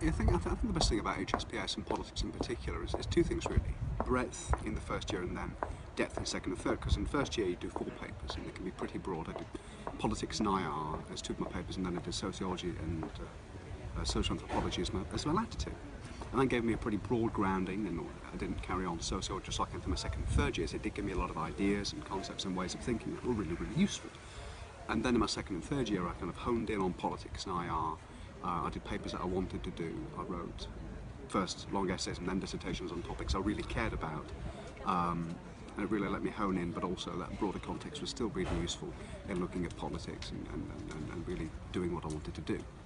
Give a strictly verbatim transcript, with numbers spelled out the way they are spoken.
I think, I, th I think the best thing about H S P S and politics in particular is, is two things really. Breadth in the first year and then depth in second and third, because in the first year you do four papers and they can be pretty broad. I did politics and I R as two of my papers, and then I did sociology and uh, uh, social anthropology as my, as my latter two. And that gave me a pretty broad grounding, and I didn't carry on sociology just like into my second and third years. It did give me a lot of ideas and concepts and ways of thinking that were really, really useful. And then in my second and third year I kind of honed in on politics and I R. Uh, I did papers that I wanted to do. I wrote first long essays and then dissertations on topics I really cared about. Um, and it really let me hone in, but also that broader context was still really useful in looking at politics and, and, and, and really doing what I wanted to do.